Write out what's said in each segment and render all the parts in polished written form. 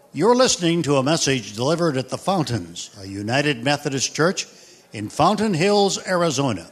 You're listening to a message delivered at the Fountains, a United Methodist Church in Fountain Hills, Arizona.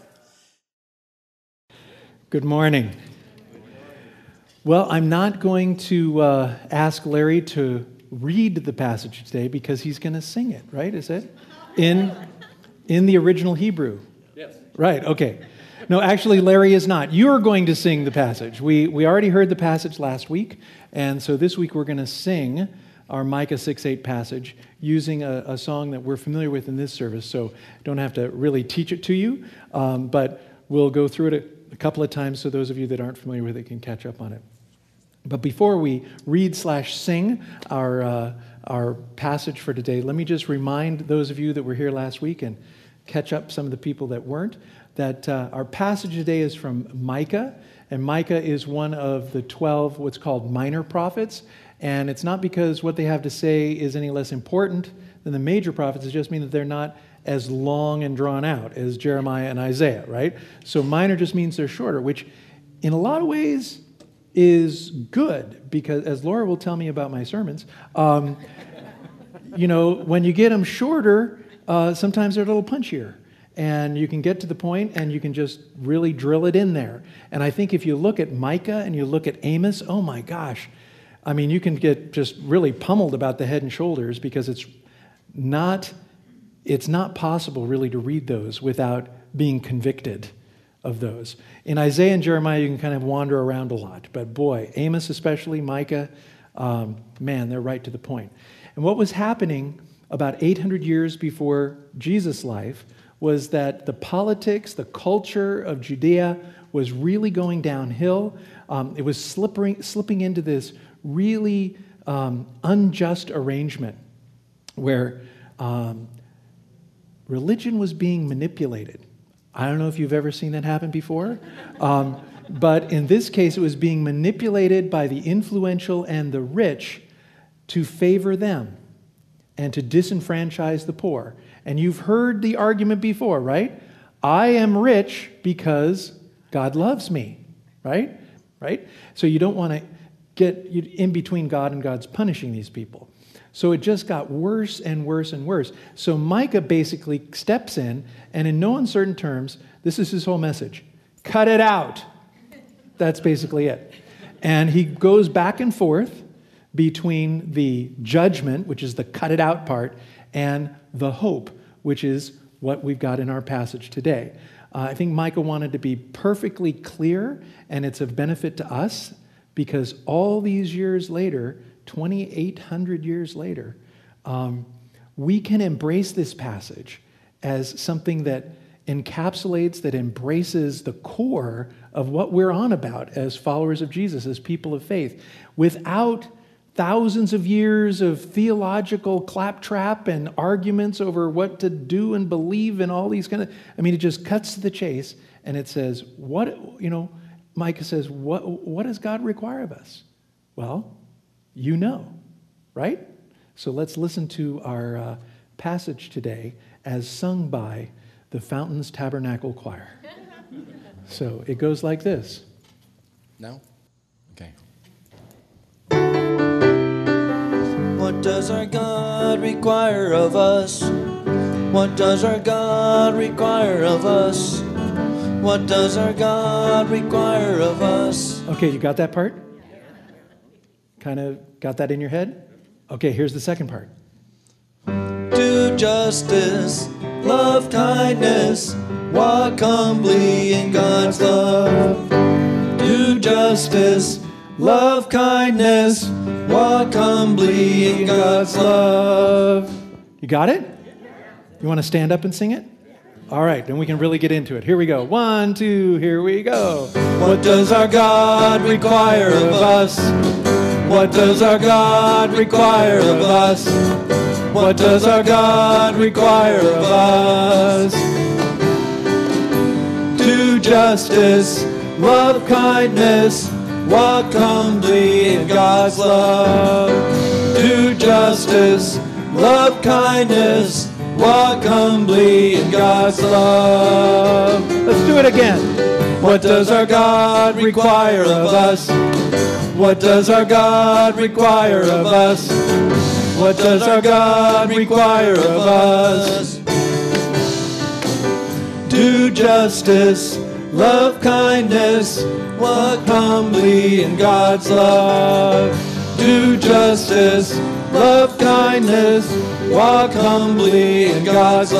Good morning. Well, I'm not going to ask Larry to read the passage today because he's going to sing it, right? Is it? In the original Hebrew? Yes. Right, okay. No, actually, Larry is not. You're going to sing the passage. We already heard the passage last week, and so this week we're going to sing our Micah 6:8 passage using a song that we're familiar with in this service, so don't have to really teach it to you, but we'll go through it a couple of times so those of you that aren't familiar with it can catch up on it. But before we read/sing our passage for today, let me just remind those of you that were here last week and catch up some of the people that weren't, that our passage today is from Micah, and Micah is one of the 12 what's called minor prophets, and it's not because what they have to say is any less important than the major prophets, it just means that they're not as long and drawn out as Jeremiah and Isaiah, right? So minor just means they're shorter, which in a lot of ways is good, because as Laura will tell me about my sermons, when you get them shorter, sometimes they're a little punchier. And you can get to the point and you can just really drill it in there. And I think if you look at Micah and you look at Amos, oh my gosh, I mean, you can get just really pummeled about the head and shoulders because it's not possible really to read those without being convicted of those. In Isaiah and Jeremiah, you can kind of wander around a lot. But boy, Amos especially, Micah, man, they're right to the point. And what was happening about 800 years before Jesus' life was that the politics, the culture of Judea was really going downhill. It was slipping into this really unjust arrangement where religion was being manipulated. I don't know if you've ever seen that happen before, but in this case, it was being manipulated by the influential and the rich to favor them and to disenfranchise the poor. And you've heard the argument before, right? I am rich because God loves me, right? Right? So you don't want to get in between God and God's punishing these people. So it just got worse and worse and worse. So Micah basically steps in, and in no uncertain terms, this is his whole message. Cut it out. That's basically it. And he goes back and forth between the judgment, which is the cut it out part, and the hope, which is what we've got in our passage today. I think Micah wanted to be perfectly clear, and it's of benefit to us because all these years later, 2,800 years later, we can embrace this passage as something that encapsulates, that embraces the core of what we're on about as followers of Jesus, as people of faith, without thousands of years of theological claptrap and arguments over what to do and believe and all these it just cuts to the chase and it says, Micah says, what does God require of us? Well, right? So let's listen to our passage today as sung by the Fountains Tabernacle Choir. So it goes like this. No? Okay. What does our God require of us? What does our God require of us? What does our God require of us? Okay, you got that part? Kind of got that in your head? Okay, here's the second part. Do justice, love kindness, walk humbly in God's love. Do justice, love kindness, walk humbly in God's love. You got it? You want to stand up and sing it? All right, then we can really get into it. Here we go. 1, 2, here we go. What does our God require of us? What does our God require of us? What does our God require of us? Do justice, love kindness, walk humbly in God's love. Do justice, love kindness, walk humbly in God's love. Let's do it again. What does our God require of us? What does our God require of us? What does our God require of us? Do justice, love kindness, walk humbly in God's love. Do justice, love kindness, walk humbly in God's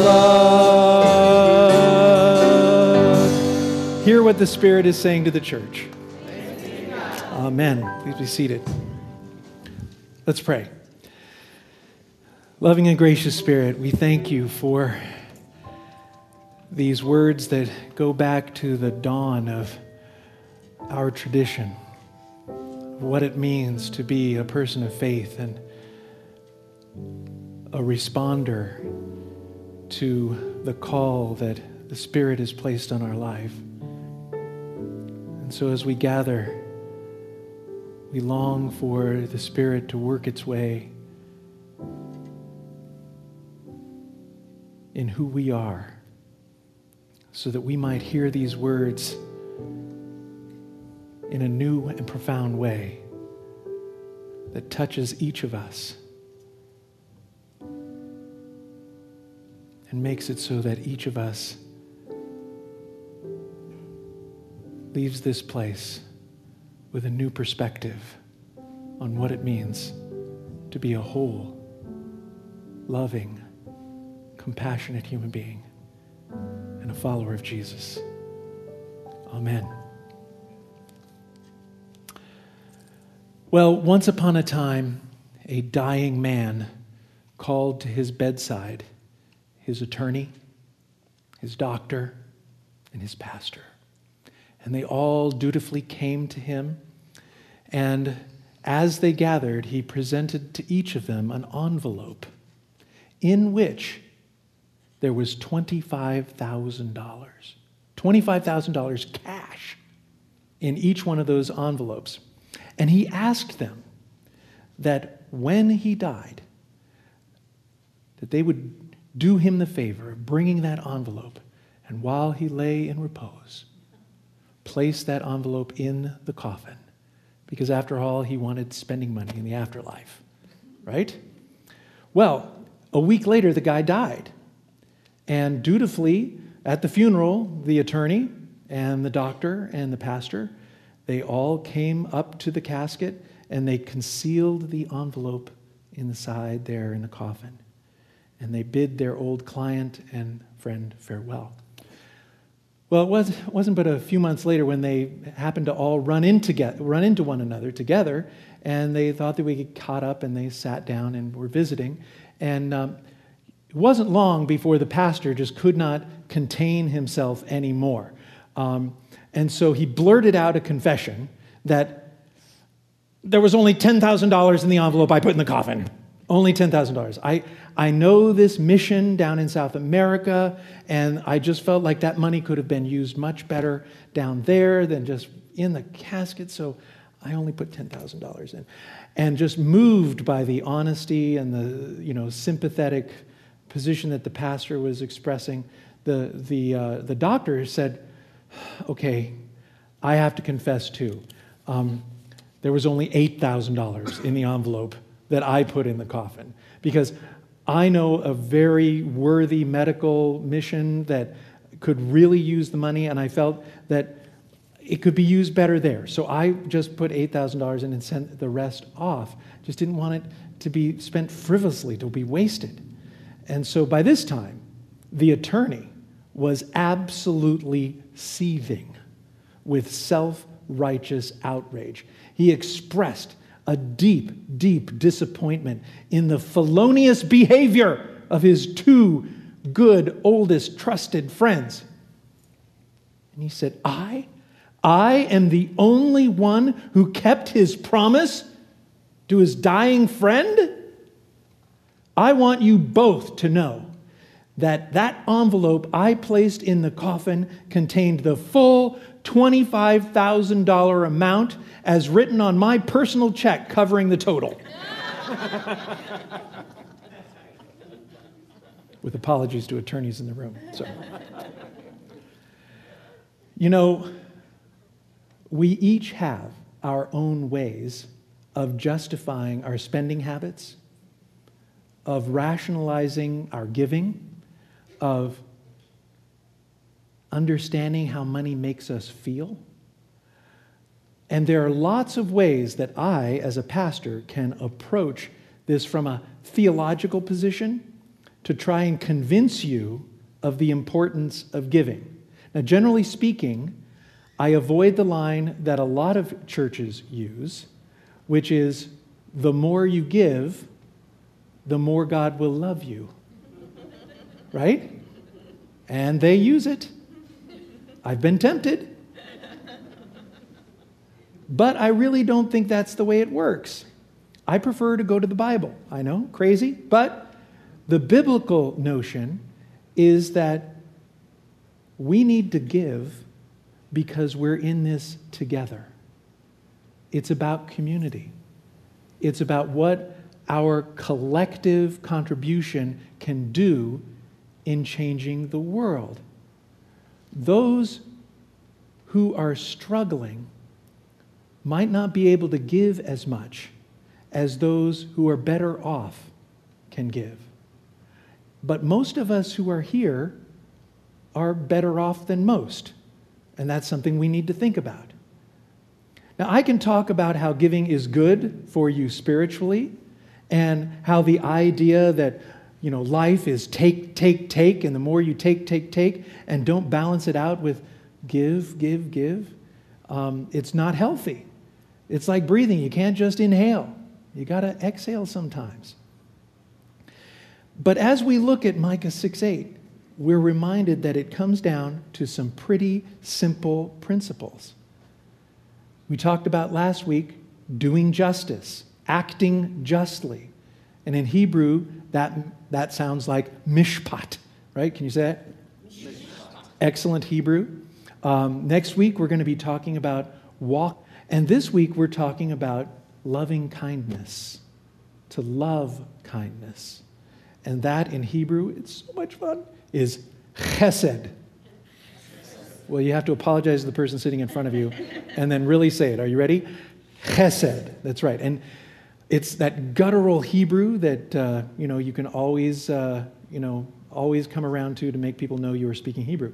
love. Hear what the Spirit is saying to the church. Amen. Please be seated. Let's pray. Loving and gracious Spirit, we thank you for these words that go back to the dawn of our tradition, what it means to be a person of faith and a responder to the call that the Spirit has placed on our life. And so as we gather, we long for the Spirit to work its way in who we are, so that we might hear these words in a new and profound way that touches each of us and makes it so that each of us leaves this place with a new perspective on what it means to be a whole, loving, compassionate human being and a follower of Jesus. Amen. Well, once upon a time, a dying man called to his bedside his attorney, his doctor, and his pastor. And they all dutifully came to him, and as they gathered, he presented to each of them an envelope in which there was $25,000. $25,000 cash in each one of those envelopes. And he asked them that when he died, that they would do him the favor of bringing that envelope, and while he lay in repose, place that envelope in the coffin. Because after all, he wanted spending money in the afterlife, right? Well, a week later, the guy died. And dutifully, at the funeral, the attorney and the doctor and the pastor, they all came up to the casket and they concealed the envelope inside there in the coffin. And they bid their old client and friend farewell. Well, it wasn't but a few months later when they happened to all run into one another together, and they thought that we get caught up, and they sat down and were visiting. And it wasn't long before the pastor just could not contain himself anymore. And so he blurted out a confession that there was only $10,000 in the envelope I put in the coffin. Only $10,000. I know this mission down in South America, and I just felt like that money could have been used much better down there than just in the casket, so I only put $10,000 in. And just moved by the honesty and the sympathetic position that the pastor was expressing, the doctor said, "Okay, I have to confess too. There was only $8,000 in the envelope that I put in the coffin, because I know a very worthy medical mission that could really use the money, and I felt that it could be used better there. So I just put $8,000 in and sent the rest off. Just didn't want it to be spent frivolously, to be wasted." And so by this time, the attorney was absolutely seething with self-righteous outrage. He expressed a deep, deep disappointment in the felonious behavior of his two good, oldest, trusted friends. And he said, I am the only one who kept his promise to his dying friend? I want you both to know that that envelope I placed in the coffin contained the full $25,000 amount as written on my personal check covering the total. With apologies to attorneys in the room. So, we each have our own ways of justifying our spending habits, of rationalizing our giving, of understanding how money makes us feel. And there are lots of ways that I, as a pastor, can approach this from a theological position to try and convince you of the importance of giving. Now, generally speaking, I avoid the line that a lot of churches use, which is, the more you give, the more God will love you. Right? And they use it. I've been tempted. But I really don't think that's the way it works. I prefer to go to the Bible. I know, crazy, but the biblical notion is that we need to give because we're in this together. It's about community. It's about what our collective contribution can do in changing the world. Those who are struggling might not be able to give as much as those who are better off can give. But most of us who are here are better off than most, and that's something we need to think about. Now, I can talk about how giving is good for you spiritually, and how the idea that, life is take, take, take, and the more you take, and don't balance it out with give. It's not healthy. It's like breathing. You can't just inhale. You got to exhale sometimes. But as we look at Micah 6:8, we're reminded that it comes down to some pretty simple principles. We talked about last week doing justice, acting justly. And in Hebrew, that sounds like mishpat, right? Can you say that? Mishpat. Excellent Hebrew. Next week, we're going to be talking about walk. And this week, we're talking about loving kindness, to love kindness. And that in Hebrew, it's so much fun, is chesed. Well, you have to apologize to the person sitting in front of you and then really say it. Are you ready? Chesed. That's right. And it's that guttural Hebrew that, you can always, always come around to make people know you are speaking Hebrew.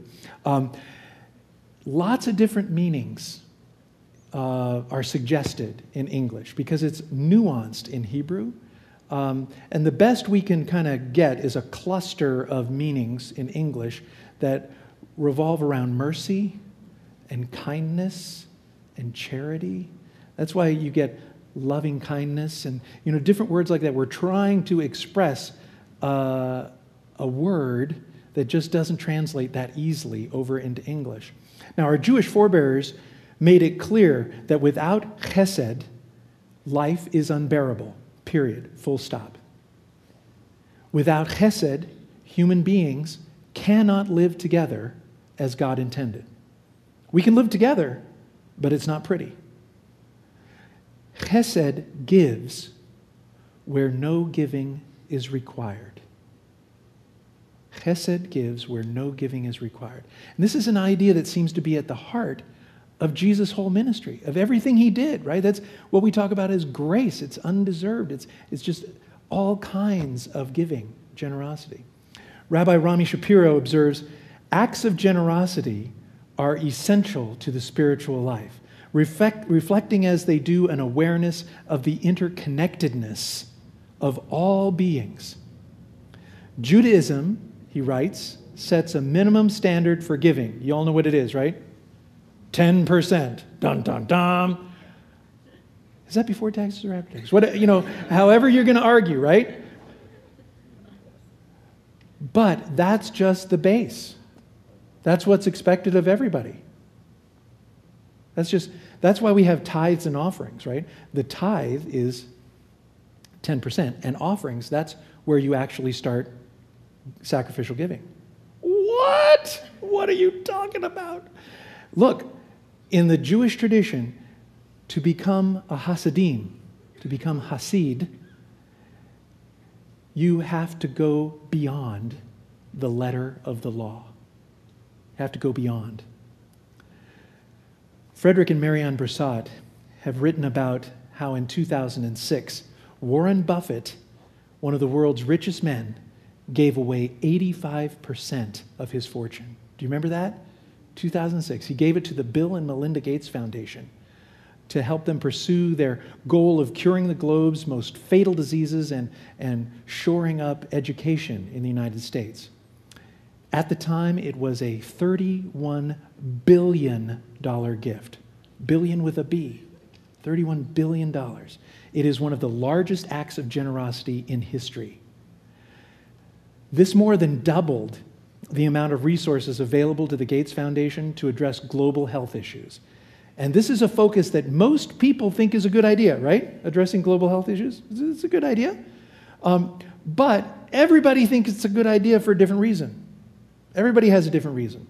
Lots of different meanings are suggested in English because it's nuanced in Hebrew. And the best we can kind of get is a cluster of meanings in English that revolve around mercy and kindness and charity. That's why you get loving kindness and different words like that. We're trying to express a word that just doesn't translate that easily over into English. Now, our Jewish forebears made it clear that without chesed, life is unbearable. Period. Full stop. Without chesed, human beings cannot live together as God intended. We can live together, but it's not pretty. Chesed gives where no giving is required. Chesed gives where no giving is required. And this is an idea that seems to be at the heart of Jesus' whole ministry, of everything he did, right? That's what we talk about as grace. It's undeserved. It's just all kinds of giving, generosity. Rabbi Rami Shapiro observes, acts of generosity are essential to the spiritual life, reflecting as they do an awareness of the interconnectedness of all beings. Judaism, he writes, sets a minimum standard for giving. You all know what it is, right? 10%. Dun, dun, dun. Is that before taxes or after taxes? However you're going to argue, right? But that's just the base. That's what's expected of everybody. That's why we have tithes and offerings, right? The tithe is 10%, and offerings, that's where you actually start sacrificial giving. What? What are you talking about? Look, in the Jewish tradition, to become a Hasidim, to become Hasid, you have to go beyond the letter of the law. You have to go beyond. Frederick and Marianne Broussard have written about how in 2006, Warren Buffett one of the world's richest men, gave away 85% of his fortune. Do you remember that? 2006. He gave it to the Bill and Melinda Gates Foundation to help them pursue their goal of curing the globe's most fatal diseases and shoring up education in the United States. At the time, it was a $31 billion gift. Billion with a B. $31 billion. It is one of the largest acts of generosity in history. This more than doubled the amount of resources available to the Gates Foundation to address global health issues. And this is a focus that most people think is a good idea, right? Addressing global health issues. It's a good idea. But everybody thinks it's a good idea for a different reason. Everybody has a different reason.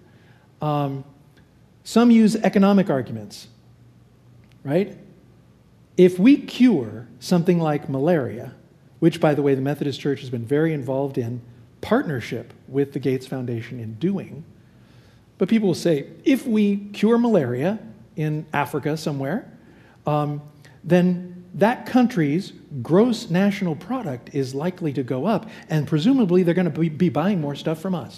Some use economic arguments, right? If we cure something like malaria, which, by the way, the Methodist Church has been very involved in partnership with the Gates Foundation in doing, but people will say, if we cure malaria in Africa somewhere, then that country's gross national product is likely to go up, and presumably they're going to be buying more stuff from us.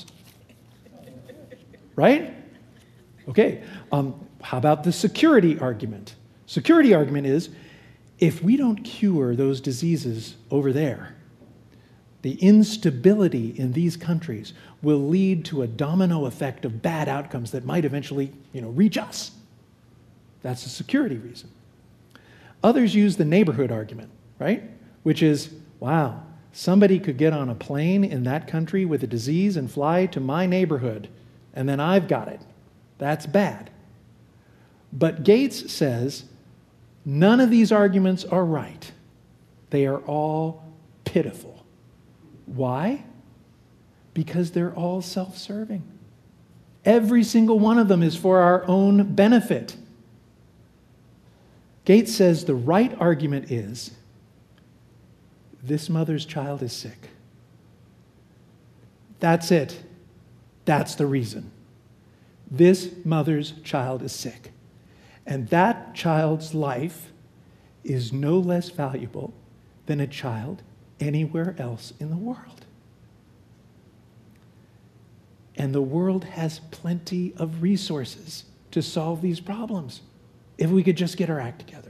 Right? Okay. How about the security argument? Security argument is, if we don't cure those diseases over there, the instability in these countries will lead to a domino effect of bad outcomes that might eventually, reach us. That's a security reason. Others use the neighborhood argument, right? Which is, wow, somebody could get on a plane in that country with a disease and fly to my neighborhood, and then I've got it. That's bad. But Gates says none of these arguments are right. They are all pitiful. Why? Because they're all self-serving. Every single one of them is for our own benefit. Gates says the right argument is, this mother's child is sick. That's it. That's the reason. This mother's child is sick. And that child's life is no less valuable than a child anywhere else in the world. And the world has plenty of resources to solve these problems if we could just get our act together.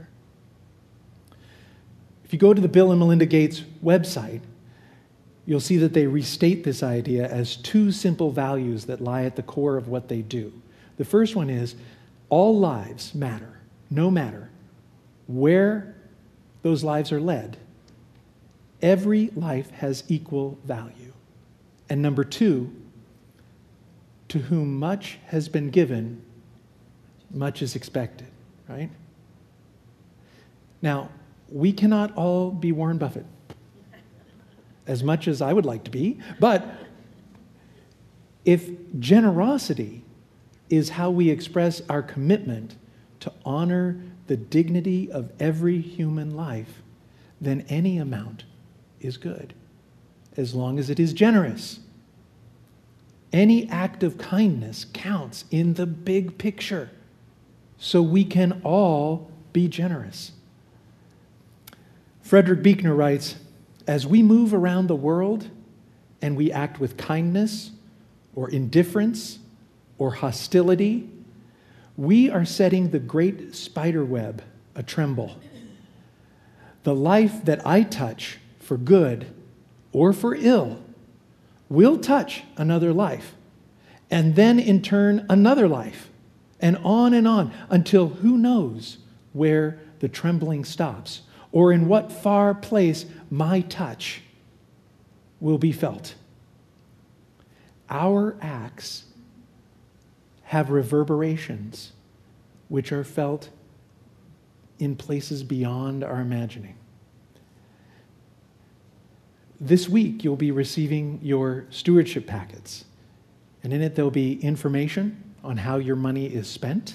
If you go to the Bill and Melinda Gates website, you'll see that they restate this idea as two simple values that lie at the core of what they do. The first one is, all lives matter, no matter where those lives are led. Every life has equal value. And number two, to whom much has been given, much is expected, right? Now, we cannot all be Warren Buffett, as much as I would like to be, but if generosity is how we express our commitment to honor the dignity of every human life, then any amount is good, as long as it is generous. Any act of kindness counts in the big picture, so we can all be generous. Frederick Buechner writes, as we move around the world and we act with kindness or indifference or hostility, we are setting the great spider web a-tremble. The life that I touch for good or for ill will touch another life, and then in turn another life, and on until who knows where the trembling stops, or in what far place my touch will be felt. Our acts have reverberations which are felt in places beyond our imagining. This week, you'll be receiving your stewardship packets, and in it there'll be information on how your money is spent,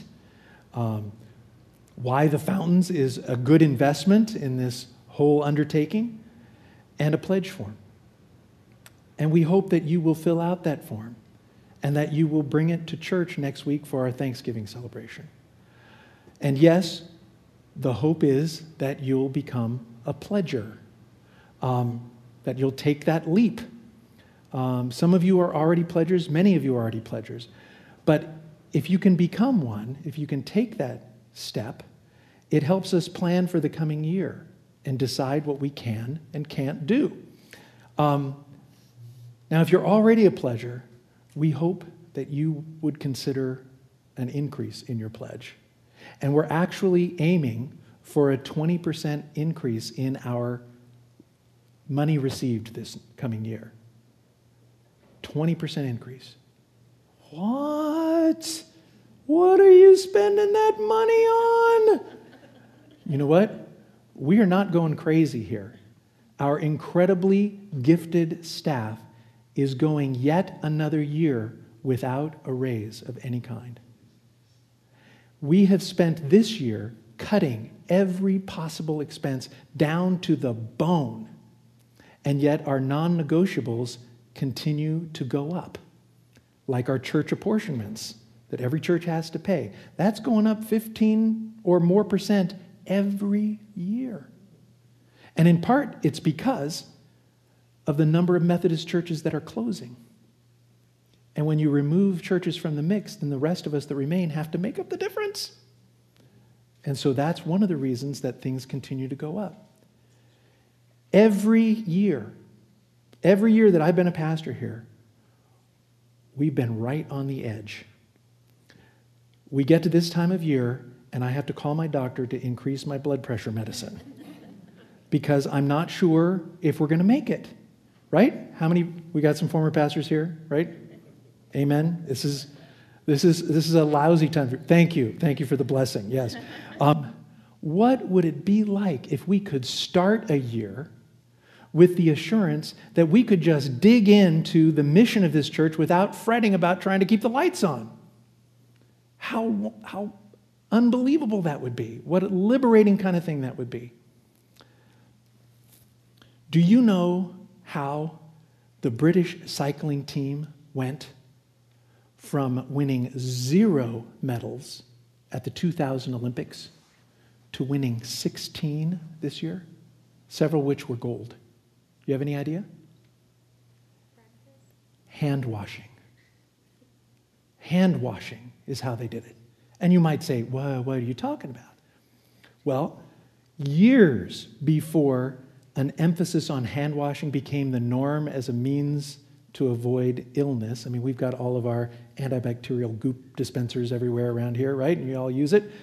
why the Fountains is a good investment in this whole undertaking, and a pledge form. And we hope that you will fill out that form and that you will bring it to church next week for our Thanksgiving celebration. And yes, the hope is that you'll become a pledger. that you'll take that leap. Some of you are already pledgers, many of you are already pledgers. But if you can become one, if you can take that step, it helps us plan for the coming year and decide what we can and can't do. Now, if you're already a pledger, we hope that you would consider an increase in your pledge. And we're actually aiming for a 20% increase in our money received this coming year. 20% increase. What? What are you spending that money on? You know what? We are not going crazy here. Our incredibly gifted staff is going yet another year without a raise of any kind. We have spent this year cutting every possible expense down to the bone, and yet our non-negotiables continue to go up, like our church apportionments that every church has to pay. That's going up 15 or more % every year. And in part, it's because of the number of Methodist churches that are closing. And when you remove churches from the mix, then the rest of us that remain have to make up the difference. And so that's one of the reasons that things continue to go up. Every year that I've been a pastor here, we've been right on the edge. We get to this time of year, and I have to call my doctor to increase my blood pressure medicine because I'm not sure if we're going to make it, right? We got some former pastors here, right? Amen. This is a lousy time. Thank you for the blessing. Yes. What would it be like if we could start a year with the assurance that we could just dig into the mission of this church without fretting about trying to keep the lights on? How unbelievable that would be. What a liberating kind of thing that would be. Do you know how the British cycling team went from winning 0 medals at the 2000 Olympics to winning 16 this year, several which were gold? You have any idea? Hand washing. Hand washing is how they did it. And you might say, well, what are you talking about? Well, years before an emphasis on hand washing became the norm as a means to avoid illness. I mean, we've got all of our antibacterial goop dispensers everywhere around here, right? And you all use it.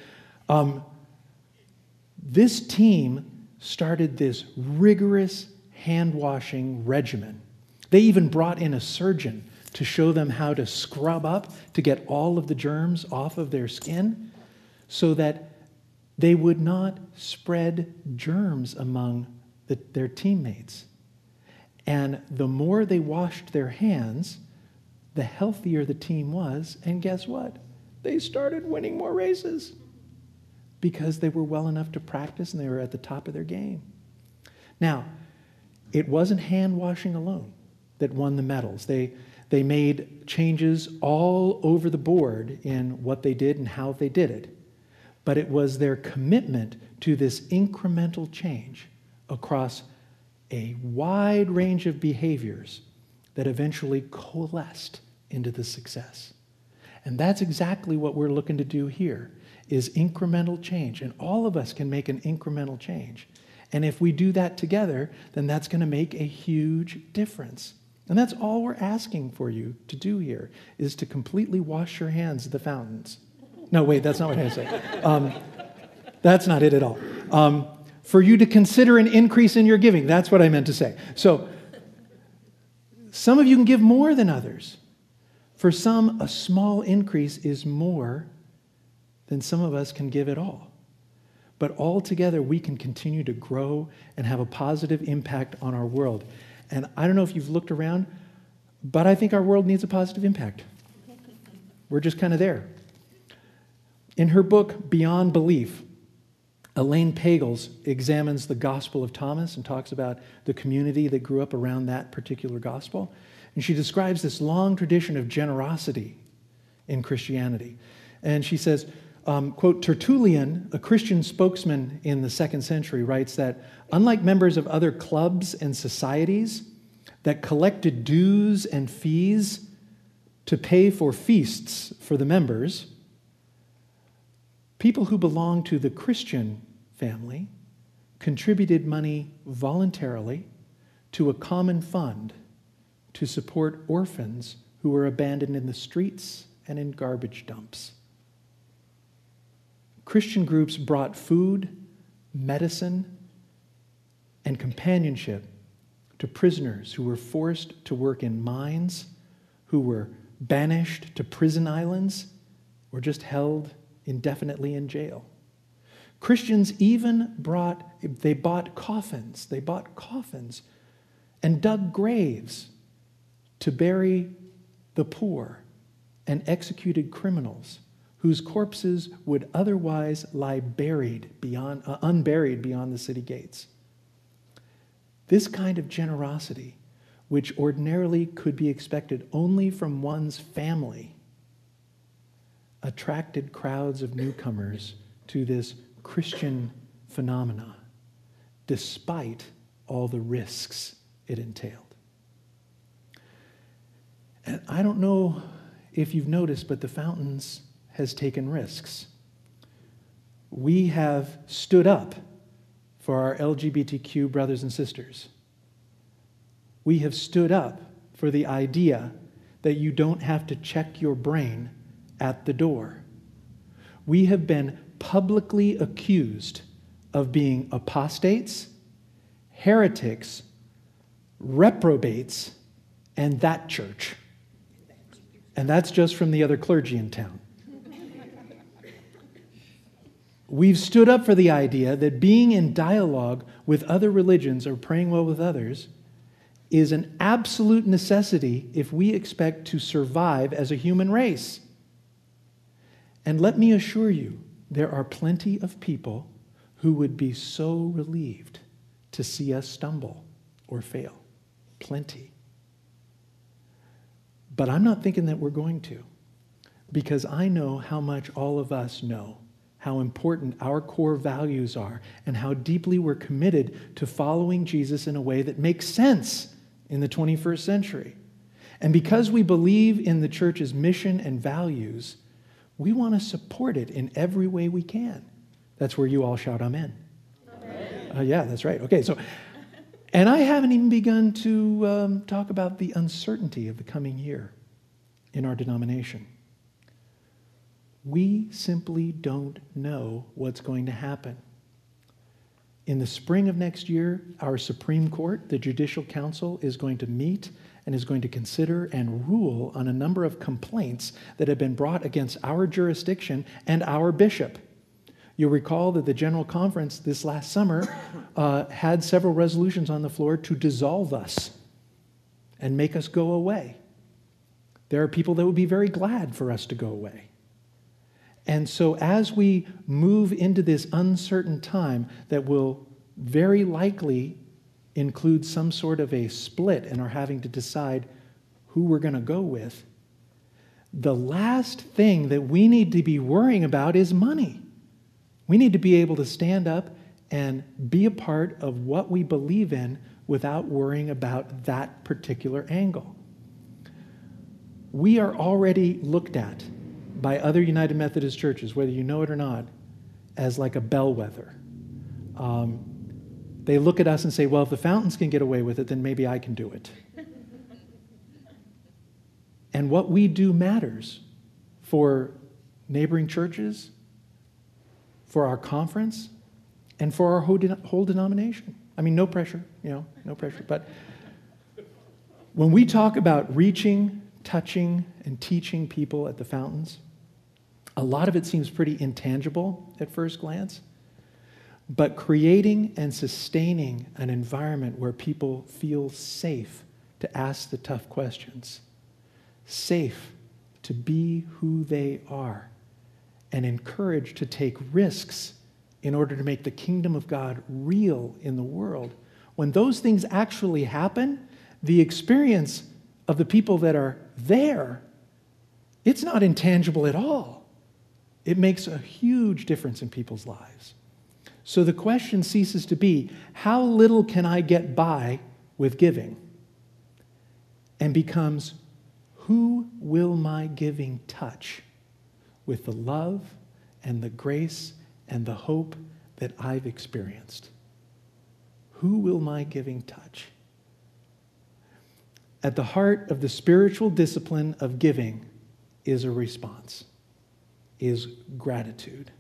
This team started this rigorous hand-washing regimen. They even brought in a surgeon to show them how to scrub up to get all of the germs off of their skin so that they would not spread germs among their teammates. And the more they washed their hands, the healthier the team was. And guess what? They started winning more races because they were well enough to practice and they were at the top of their game. Now, it wasn't hand washing alone that won the medals. They made changes all over the board in what they did and how they did it. But it was their commitment to this incremental change across a wide range of behaviors that eventually coalesced into the success. And that's exactly what we're looking to do here, is incremental change. And all of us can make an incremental change. And if we do that together, then that's going to make a huge difference. And that's all we're asking for you to do here, is to completely wash your hands at the fountains. No, wait, that's not what I say. That's not it at all. For you to consider an increase in your giving. That's what I meant to say. So, some of you can give more than others. For some, a small increase is more than some of us can give at all. But all together, we can continue to grow and have a positive impact on our world. And I don't know if you've looked around, but I think our world needs a positive impact. We're just kind of there. In her book, Beyond Belief, Elaine Pagels examines the Gospel of Thomas and talks about the community that grew up around that particular gospel. And she describes this long tradition of generosity in Christianity. And she says, quote, Tertullian, a Christian spokesman in the 2nd century, writes that unlike members of other clubs and societies that collected dues and fees to pay for feasts for the members, people who belonged to the Christian family contributed money voluntarily to a common fund to support orphans who were abandoned in the streets and in garbage dumps. Christian groups brought food, medicine, and companionship to prisoners who were forced to work in mines, who were banished to prison islands, or just held indefinitely in jail. Christians even bought coffins and dug graves to bury the poor and executed criminals whose corpses would otherwise lie unburied beyond the city gates. This kind of generosity, which ordinarily could be expected only from one's family, attracted crowds of newcomers to this Christian phenomena, despite all the risks it entailed. And I don't know if you've noticed, but the Fountains has taken risks. We have stood up for our LGBTQ brothers and sisters. We have stood up for the idea that you don't have to check your brain at the door. We have been publicly accused of being apostates, heretics, reprobates, and that church. And that's just from the other clergy in town. We've stood up for the idea that being in dialogue with other religions or praying well with others is an absolute necessity if we expect to survive as a human race. And let me assure you, there are plenty of people who would be so relieved to see us stumble or fail. Plenty. But I'm not thinking that we're going to, because I know how much all of us know how important our core values are and how deeply we're committed to following Jesus in a way that makes sense in the 21st century. And because we believe in the church's mission and values, we want to support it in every way we can. That's where you all shout amen. Amen. Yeah, that's right. Okay, and I haven't even begun to talk about the uncertainty of the coming year in our denomination. We simply don't know what's going to happen. In the spring of next year, our Supreme Court, the Judicial Council, is going to meet and is going to consider and rule on a number of complaints that have been brought against our jurisdiction and our bishop. You'll recall that the General Conference this last summer had several resolutions on the floor to dissolve us and make us go away. There are people that would be very glad for us to go away. And so as we move into this uncertain time that will very likely include some sort of a split and are having to decide who we're going to go with, the last thing that we need to be worrying about is money. We need to be able to stand up and be a part of what we believe in without worrying about that particular angle. We are already looked at by other United Methodist churches, whether you know it or not, as like a bellwether. They look at us and say, well, if the Fountains can get away with it, then maybe I can do it. And what we do matters for neighboring churches, for our conference, and for our whole denomination. I mean, no pressure, no pressure. But when we talk about reaching, touching, and teaching people at the Fountains, a lot of it seems pretty intangible at first glance, but creating and sustaining an environment where people feel safe to ask the tough questions, safe to be who they are, and encouraged to take risks in order to make the kingdom of God real in the world. When those things actually happen, the experience of the people that are there, it's not intangible at all. It makes a huge difference in people's lives. So the question ceases to be, how little can I get by with giving? And becomes, who will my giving touch with the love and the grace and the hope that I've experienced? Who will my giving touch? At the heart of the spiritual discipline of giving is a response, is gratitude.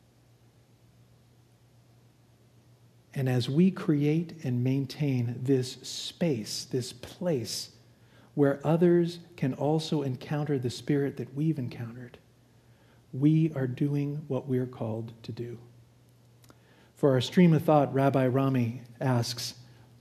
And as we create and maintain this space, this place, where others can also encounter the Spirit that we've encountered, we are doing what we're called to do. For our stream of thought, Rabbi Rami asks,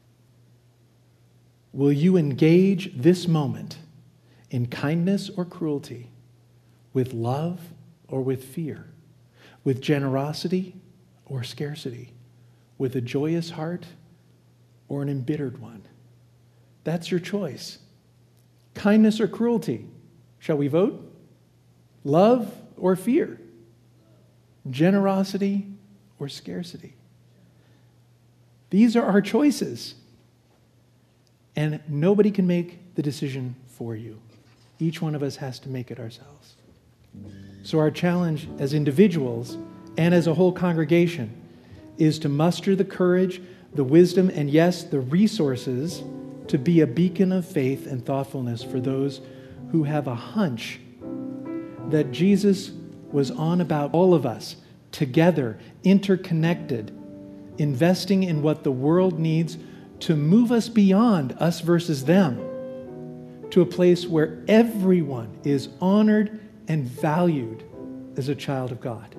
will you engage this moment in kindness or cruelty, with love or with fear, with generosity or scarcity, with a joyous heart or an embittered one? That's your choice. Kindness or cruelty? Shall we vote? Love or fear? Generosity or scarcity? These are our choices. And nobody can make the decision for you. Each one of us has to make it ourselves. So our challenge as individuals and as a whole congregation is to muster the courage, the wisdom, and yes, the resources to be a beacon of faith and thoughtfulness for those who have a hunch that Jesus was on about all of us, together, interconnected, investing in what the world needs to move us beyond us versus them, to a place where everyone is honored and valued as a child of God.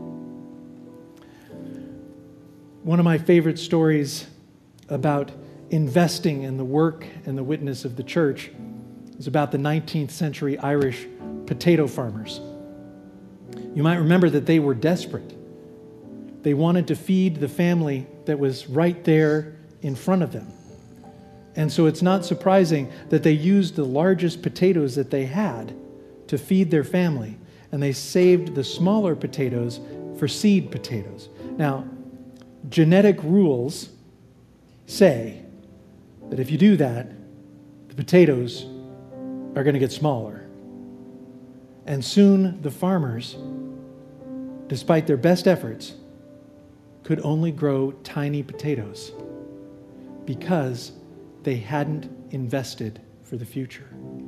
One of my favorite stories about investing in the work and the witness of the church is about the 19th century Irish potato farmers. You might remember that they were desperate. They wanted to feed the family that was right there in front of them. And so it's not surprising that they used the largest potatoes that they had to feed their family, and they saved the smaller potatoes for seed potatoes. Now, genetic rules say that if you do that, the potatoes are going to get smaller. And soon the farmers, despite their best efforts, could only grow tiny potatoes because they hadn't invested for the future.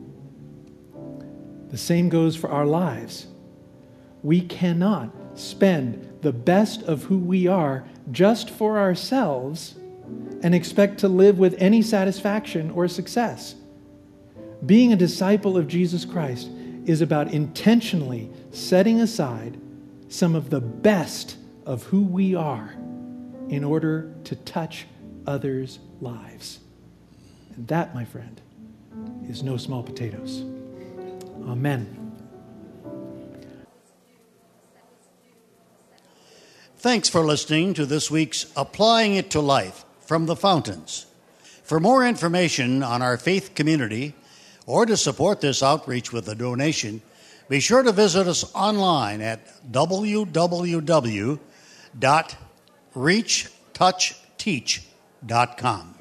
The same goes for our lives. We cannot spend the best of who we are just for ourselves and expect to live with any satisfaction or success. Being a disciple of Jesus Christ is about intentionally setting aside some of the best of who we are in order to touch others' lives. And that, my friend, is no small potatoes. Amen. Thanks for listening to this week's Applying It to Life from the Fountains. For more information on our faith community or to support this outreach with a donation, be sure to visit us online at www.reachtouchteach.com.